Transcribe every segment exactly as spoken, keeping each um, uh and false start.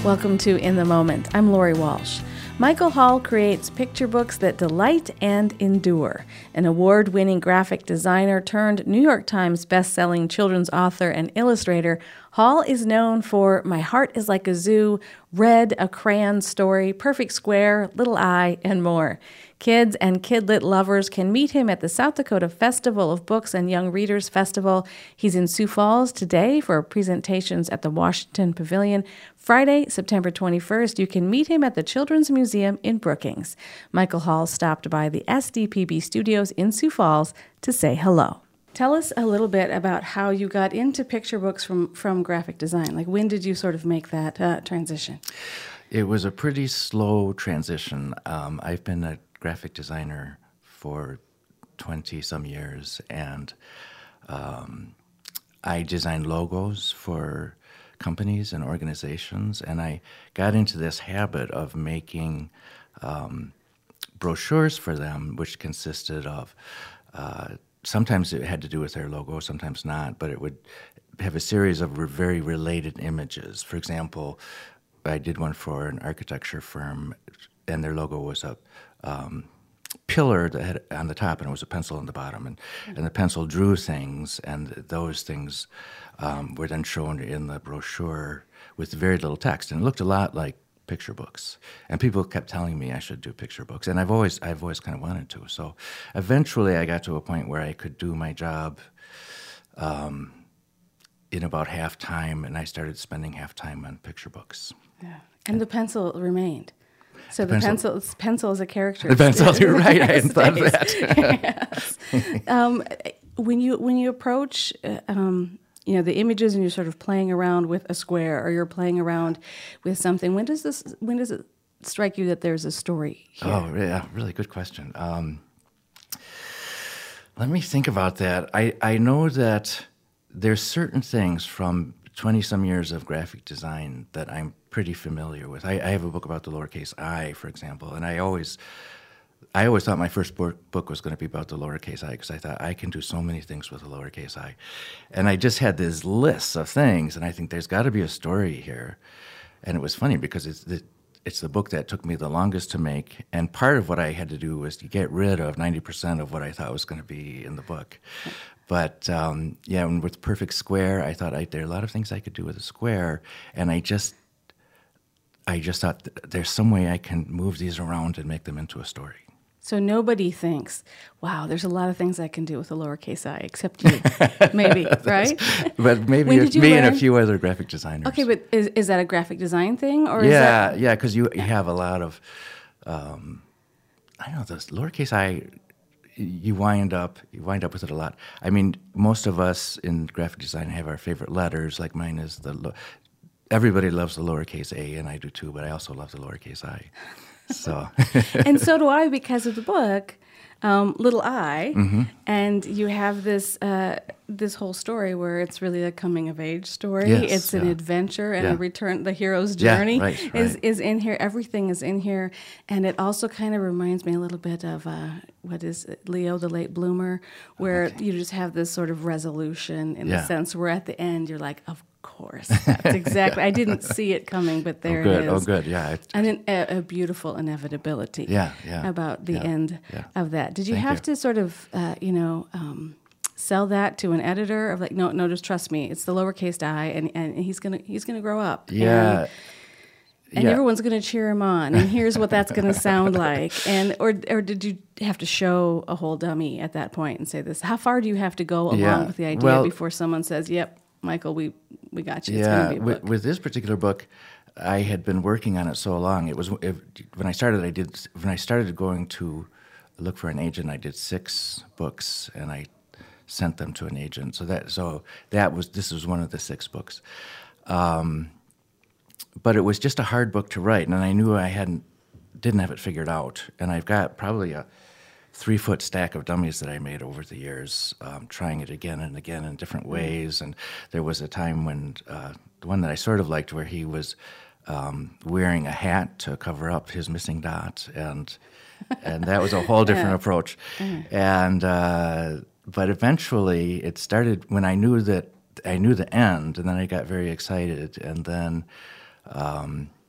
Welcome to In the Moment. I'm Lori Walsh. Michael Hall creates picture books that delight and endure. An award-winning graphic designer turned New York Times best-selling children's author and illustrator, Hall is known for My Heart is Like a Zoo, Red, A Crayon Story, Perfect Square, Little Eye, and more. Kids and kidlit lovers can meet him at the South Dakota Festival of Books and Young Readers Festival. He's in Sioux Falls today for presentations at the Washington Pavilion. Friday, September twenty-first, you can meet him at the Children's Museum in Brookings. Michael Hall stopped by the S D P B studios in Sioux Falls to say hello. Tell us a little bit about how you got into picture books from, from graphic design. Like, when did you sort of make that uh, transition? It was a pretty slow transition. Um, I've been a graphic designer for twenty-some years, and um, I design logos for companies and organizations, and I got into this habit of making um, brochures for them, which consisted of uh, sometimes it had to do with their logo, sometimes not, but it would have a series of re- very related images. For example, I did one for an architecture firm, and their logo was a um, pillar that had on the top, and it was a pencil on the bottom, and, and the pencil drew things, and those things um, were then shown in the brochure with very little text, and it looked a lot like picture books. And people kept telling me I should do picture books, and I've always I've always kind of wanted to. So eventually, I got to a point where I could do my job um, in about half time, and I started spending half time on picture books. Yeah, and, and the pencil remained. So the, the pencil, pencil, pencil is a character. The pencil, you're right. I hadn't thought of that. Yes. um, when you when you approach, uh, um, you know, the images, and you're sort of playing around with a square, or you're playing around with something. When does this? When does it strike you that there's a story here? Oh, yeah, really good question. Um, let me think about that. I I know that there's certain things from twenty-some years of graphic design that I'm pretty familiar with. I, I have a book about the lowercase I, for example, and I always, I always thought my first book, book was going to be about the lowercase I, because I thought I can do so many things with the lowercase I, and I just had this list of things, and I think there's got to be a story here, and it was funny because it's the, it's the book that took me the longest to make, and part of what I had to do was to get rid of ninety percent of what I thought was going to be in the book. But, um, yeah, and with Perfect Square, I thought I, there are a lot of things I could do with a square, and I just I just thought there's some way I can move these around and make them into a story. So nobody thinks, wow, there's a lot of things I can do with a lowercase I, except you, maybe, right? But maybe When it's did you me learn? and a few other graphic designers. Okay, but is is that a graphic design thing, or is yeah, that... yeah, because you, you have a lot of, um, I don't know, this lowercase I, you wind up you wind up with it a lot. I mean, most of us in graphic design have our favorite letters. Like mine is the. Lo- Everybody loves the lowercase a, and I do too. But I also love the lowercase I. So. And so do I, because of the book, um, Little I, mm-hmm. and you have this uh, this whole story where it's really a coming of age story. Yes, it's an yeah. adventure and Yeah. a return. The hero's Yeah, journey right, is right. is in here. Everything is in here, and it also kind of reminds me a little bit of uh, what is it, Leo the Late Bloomer, where Okay. you just have this sort of resolution in Yeah. the sense where at the end you're like, of course, that's exactly. I didn't see it coming, but there oh, good. it is. Oh, good. Yeah. I, And an, a, a beautiful inevitability Yeah, yeah, about the yeah, end yeah. of that. Did you Thank have you. to sort of, uh, you know, um, sell that to an editor of like, no, no, just trust me, it's the lowercase I, and, and he's gonna he's gonna grow up. Yeah. And, and yeah. everyone's gonna cheer him on, and here's what that's gonna sound like. And or or did you have to show a whole dummy at that point and say this? How far do you have to go along Yeah. with the idea Well- before someone says, "Yep, Michael, we we got you. It's Yeah, gonna be a with, book." with this particular book, I had been working on it so long. It was if, when I started. I did when I started going to look for an agent. I did six books, and I sent them to an agent. So that so that was this was one of the six books. Um, but it was just a hard book to write, and I knew I hadn't didn't have it figured out. And I've got probably a three foot stack of dummies that I made over the years, um, trying it again and again in different ways. And there was a time when uh, the one that I sort of liked, where he was um, wearing a hat to cover up his missing dot, and and that was a whole different Yeah. approach. And uh, but eventually, it started when I knew that I knew the end, and then I got very excited, and then. Um,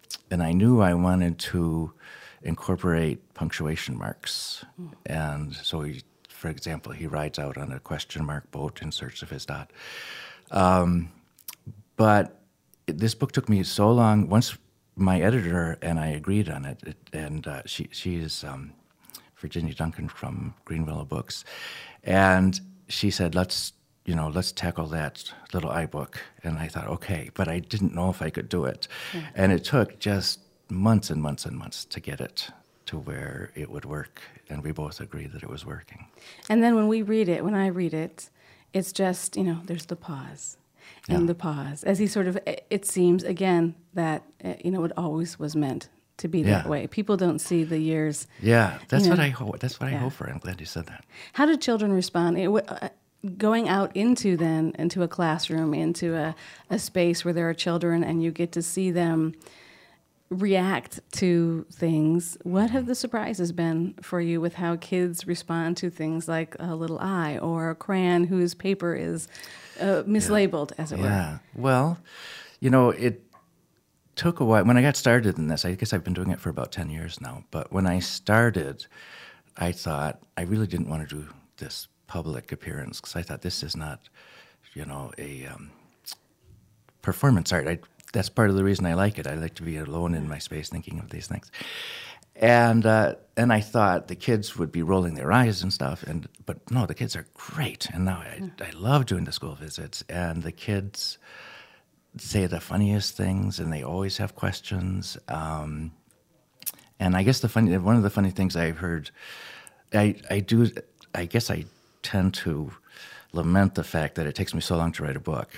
and I knew I wanted to incorporate punctuation marks. Mm. And so, he, for example, he rides out on a question mark boat in search of his dot. Um, but this book took me so long. Once my editor and I agreed on it, it and uh, she she is um, Virginia Duncan from Greenwillow Books, and she said, let's, you know, let's tackle that little iBook. And I thought, okay, but I didn't know if I could do it. Yeah. And it took just months and months and months to get it to where it would work. And we both agreed that it was working. And then when we read it, when I read it, it's just, you know, there's the pause and yeah. the pause. As he sort of, it seems, again, that, you know, it always was meant to be that yeah. way. People don't see the years. Yeah, that's you know. what I hope. That's what yeah. I hope for. I'm glad you said that. How did children respond? It, uh, going out into then into a classroom, into a, a space where there are children, and you get to see them react to things. What have the surprises been for you with how kids respond to things like a little eye or a crayon whose paper is uh, mislabeled, yeah. as it yeah. were? Yeah. Well, you know, it took a while. When I got started in this, I guess I've been doing it for about ten years now, but when I started, I thought I really didn't want to do this public appearance because I thought this is not, you know, a um, performance art. I, that's part of the reason I like it. I like to be alone in my space thinking of these things. And uh, and I thought the kids would be rolling their eyes and stuff, and but no, the kids are great. And now I, I love doing the school visits, and the kids say the funniest things, and they always have questions. Um, and I guess the funny, one of the funny things I've heard, I, I do, I guess I tend to lament the fact that it takes me so long to write a book.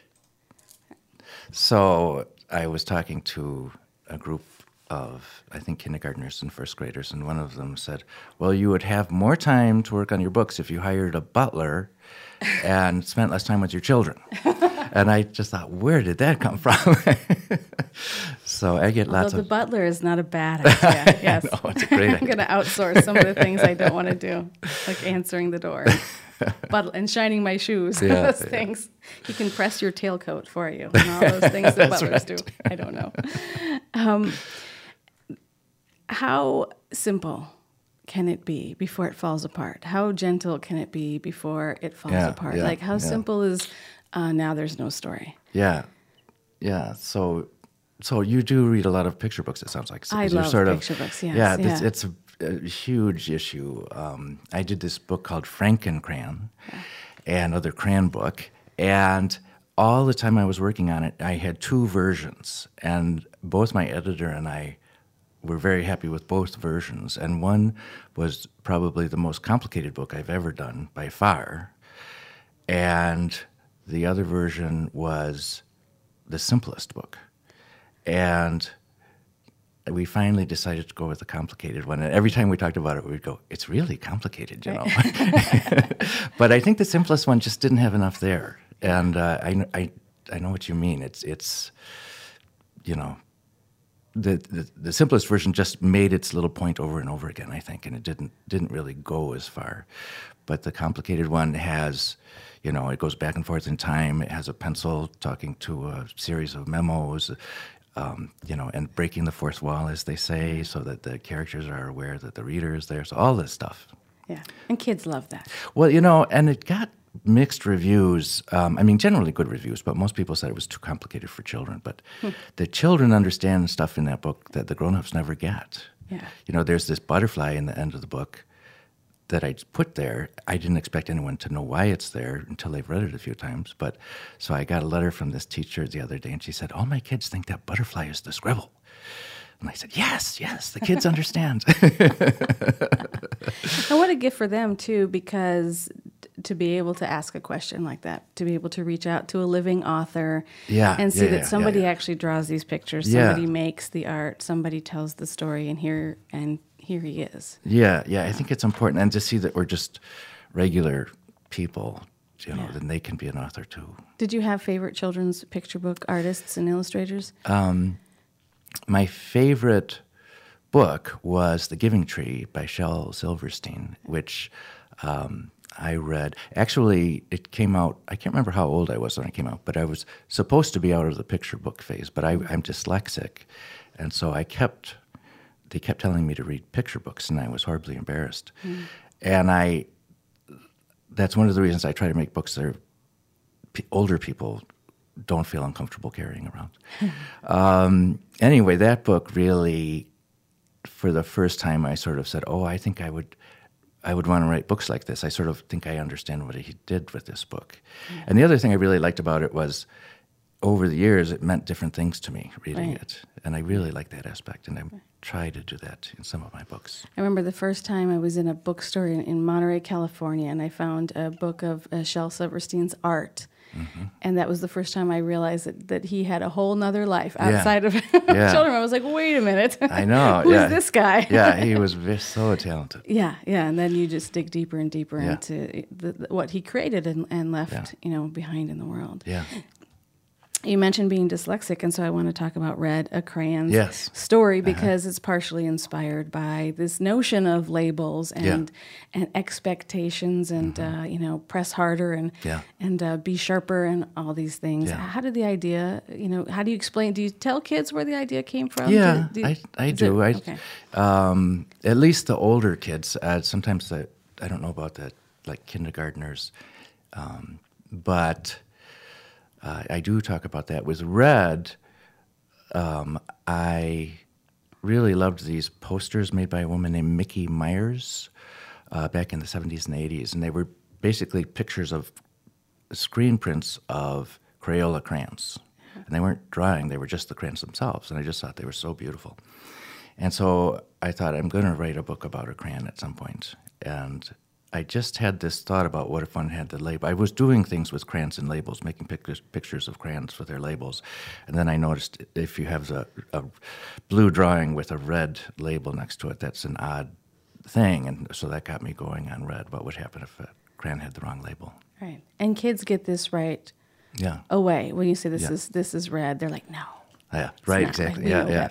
So I was talking to a group of, I think, kindergartners and first graders, and one of them said, well, you would have more time to work on your books if you hired a butler and spent less time with your children. And I just thought, where did that come from? So I get Although lots the of... the butler is not a bad idea, yes. No, it's a great idea. I'm going to outsource some of the things I don't want to do, like answering the door but, and shining my shoes, yeah, those yeah. things. He can press your tailcoat for you and all those things that butlers right. do. I don't know. Um, how simple can it be before it falls apart? How gentle can it be before it falls yeah, apart? Yeah, like how yeah. simple is uh, now there's no story? Yeah, yeah. So, so you do read a lot of picture books. It sounds like so I you're love sort of, picture books. Yes, yeah, yeah. It's, it's a, a huge issue. Um, I did this book called Franken-Crayon, yeah. another crayon book, and all the time I was working on it, I had two versions, and both my editor and I were very happy with both versions. And one was probably the most complicated book I've ever done by far, and the other version was the simplest book. And we finally decided to go with the complicated one. And every time we talked about it, we'd go, it's really complicated, you know. But I think the simplest one just didn't have enough there. And uh, I, I, I know what you mean. It's, it's you know, the, the the simplest version just made its little point over and over again, I think, and it didn't didn't really go as far. But the complicated one has, you know, it goes back and forth in time. It has a pencil talking to a series of memos, um, you know, and breaking the fourth wall, as they say, so that the characters are aware that the reader is there. So all this stuff. Yeah, and kids love that. Well, you know, and it got mixed reviews. Um, I mean, generally good reviews, but most people said it was too complicated for children. But hmm. the children understand stuff in that book that the grown-ups never get. Yeah. You know, there's this butterfly in the end of the book that I put there. I didn't expect anyone to know why it's there until they've read it a few times. But so I got a letter from this teacher the other day, and she said, all my kids think that butterfly is the scribble. And I said, yes, yes, the kids understand. And what a gift for them, too, because to be able to ask a question like that, to be able to reach out to a living author yeah, and see yeah, that yeah, somebody yeah, yeah. actually draws these pictures, Yeah. somebody makes the art, somebody tells the story, and here and here he is. Yeah, yeah, I think it's important. And to see that we're just regular people, you know, Yeah. then they can be an author, too. Did you have favorite children's picture book artists and illustrators? Um, my favorite book was The Giving Tree by Shel Silverstein, which um, I read. Actually, it came out, I can't remember how old I was when it came out, but I was supposed to be out of the picture book phase, but I, I'm dyslexic. And so I kept, they kept telling me to read picture books, and I was horribly embarrassed. Mm. And I, that's one of the reasons I try to make books that are, p- older people don't feel uncomfortable carrying around. um, anyway, that book really, for the first time, I sort of said, oh, I think I would I would want to write books like this. I sort of think I understand what he did with this book. Mm-hmm. And the other thing I really liked about it was, over the years, it meant different things to me, reading right. it. And I really like that aspect, and I try to do that in some of my books. I remember the first time I was in a bookstore in, in Monterey, California, and I found a book of uh, Shel Silverstein's art. Mm-hmm. And that was the first time I realized that, that he had a whole nother life outside yeah. of yeah. children. I was like, wait a minute. I know. Who's yeah. this guy? yeah, he was very, so talented. Yeah, yeah. And then you just dig deeper and deeper yeah. into the, the, what he created and, and left yeah. you know, behind in the world. Yeah. You mentioned being dyslexic, and so I want to talk about Red, a Crayon's yes. story, because uh-huh. it's partially inspired by this notion of labels and yeah. and expectations and mm-hmm. uh, you know, press harder and yeah. and uh, be sharper and all these things. Yeah. How did the idea, you know, how do you explain? Do you tell kids where the idea came from? Yeah, do, do, I I do. It, I okay. um, at least the older kids. Uh, sometimes the I don't know about the like kindergartners, um, but. Uh, I do talk about that. With Red, um, I really loved these posters made by a woman named Mickey Myers uh, back in the seventies and eighties, and they were basically pictures of screen prints of Crayola crayons. And they weren't drawing, they were just the crayons themselves, and I just thought they were so beautiful. And so I thought, I'm going to write a book about a crayon at some point. And I just had this thought about what if one had the label. I was doing things with crayons and labels, making pictures, pictures of crayons for their labels. And then I noticed if you have a, a blue drawing with a red label next to it, that's an odd thing. And so that got me going on Red. What would happen if a crayon had the wrong label? Right. And kids get this right yeah. away. When you say this yeah. is this is red, they're like, no. Yeah, right, exactly. Like, yeah,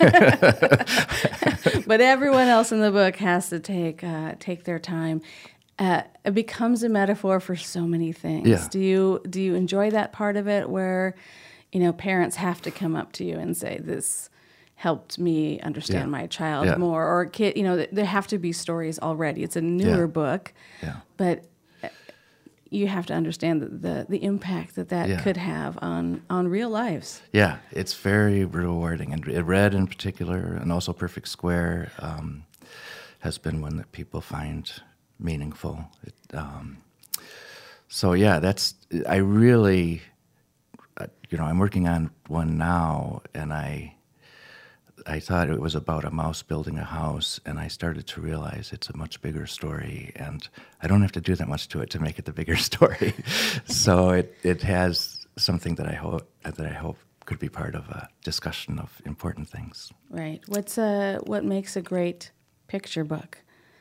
yeah. But everyone else in the book has to take uh, take their time. Uh, it becomes a metaphor for so many things. Yeah. Do you do you enjoy that part of it where, you know, parents have to come up to you and say, this helped me understand yeah. my child yeah. more, or kid, you know, there have to be stories already. It's a newer yeah. book, yeah. but you have to understand the the, the impact that that yeah. could have on, on real lives. Yeah, it's very rewarding. And Red in particular, and also Perfect Square, um, has been one that people find meaningful. It, um, so yeah, that's, I really, uh, you know, I'm working on one now, and I, I thought it was about a mouse building a house, and I started to realize it's a much bigger story, and I don't have to do that much to it to make it the bigger story. So it, it has something that I hope that I hope could be part of a discussion of important things. Right. What's a what makes a great picture book?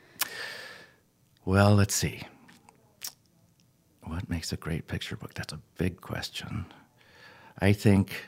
Well, let's see. What makes a great picture book? That's a big question. I think,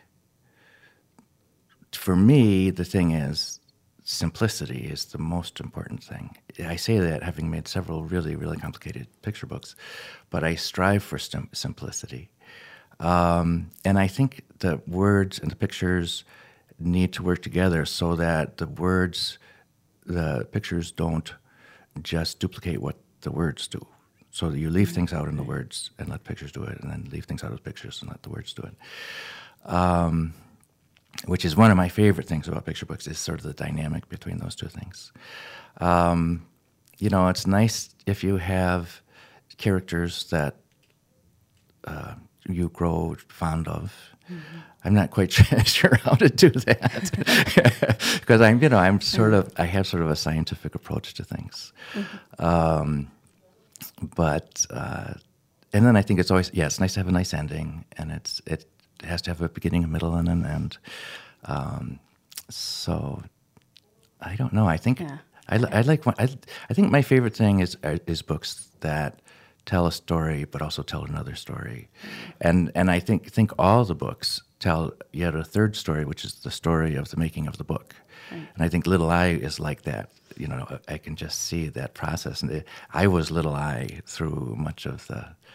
for me, the thing is, simplicity is the most important thing. I say that having made several really, really complicated picture books, but I strive for sim- simplicity. Um, and I think the words and the pictures need to work together so that the words, the pictures don't just duplicate what the words do. So that you leave things out in the words and let pictures do it, and then leave things out of the pictures and let the words do it. Um, which is one of my favorite things about picture books, is sort of the dynamic between those two things. Um, you know, it's nice if you have characters that uh, you grow fond of. Mm-hmm. I'm not quite sure how to do that because I'm, you know, I'm sort of, I have sort of a scientific approach to things. Mm-hmm. Um, but, uh, and then I think it's always, yeah, it's nice to have a nice ending, and it's, it has to have a beginning, a middle, and an end. Um, so I don't know. I think yeah. I, I like, I, I think my favorite thing is, is books that tell a story, but also tell another story. And and I think think all the books tell yet a third story, which is the story of the making of the book. Right. And I think Little I is like that. You know, I can just see that process. And it, I was Little I through much of the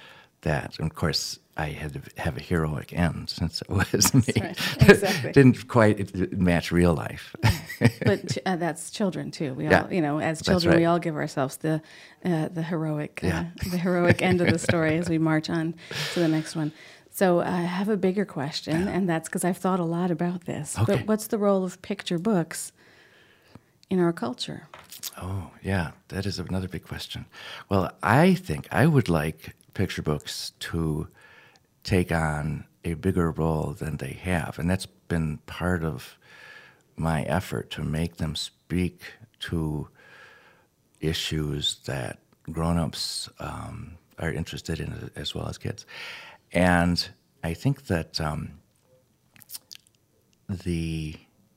that. And of course, I had to have a heroic end since it was me. Right. Exactly. Didn't quite match real life. But uh, that's children too. We Yeah. all, you know, as That's children, right. we all give ourselves the uh, the heroic, uh, Yeah. the heroic end of the story as we march on to the next one. So I have a bigger question, and that's because I've thought a lot about this. Okay. But what's the role of picture books in our culture? Oh, yeah, that is another big question. Well, I think I would like picture books to take on a bigger role than they have, and that's been part of my effort to make them speak to issues that grown-ups um, are interested in as well as kids. And I think that um, the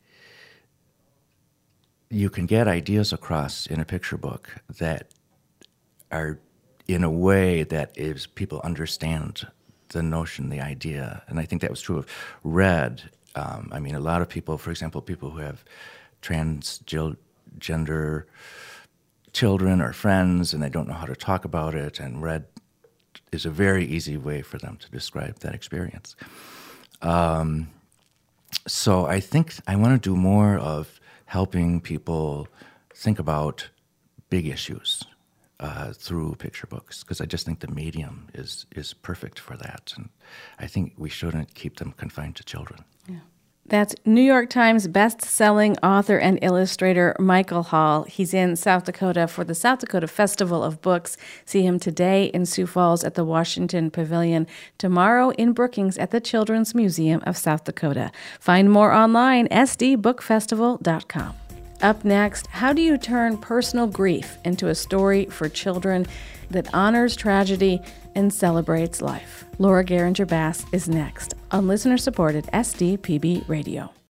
you can get ideas across in a picture book that are in a way that is people understand the notion, the idea. And I think that was true of Red. Um, I mean, a lot of people, for example, people who have transgender children or friends and they don't know how to talk about it, and Red is a very easy way for them to describe that experience. Um, so I think I want to do more of helping people think about big issues uh, through picture books, because I just think the medium is is perfect for that, and I think we shouldn't keep them confined to children. Yeah. That's New York Times best-selling author and illustrator Michael Hall. He's in South Dakota for the South Dakota Festival of Books. See him today in Sioux Falls at the Washington Pavilion, tomorrow in Brookings at the Children's Museum of South Dakota. Find more online, s d book festival dot com. Up next, how do you turn personal grief into a story for children that honors tragedy and celebrates life? Laura Geringer Bass is next on listener-supported S D P B Radio.